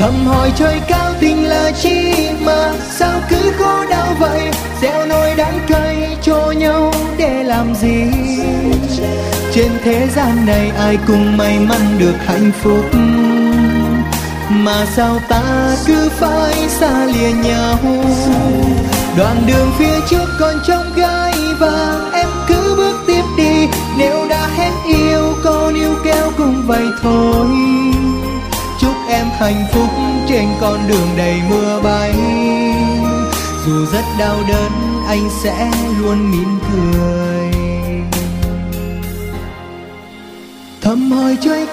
Thầm hỏi trời cao tình là chi mà sao cứ khổ đau vậy, gieo nỗi đắng cay cho nhau để làm gì. Trên thế gian này ai cũng may mắn được hạnh phúc, mà sao ta cứ phải xa lìa nhau. Đoạn đường phía trước còn trông gai vàng, em cứ bước tiếp đi. Nếu đã hết yêu có níu kéo cũng vậy thôi. Chúc em hạnh phúc trên con đường đầy mưa bay. Dù rất đau đớn anh sẽ luôn mỉm cười. Thầm hỏi trời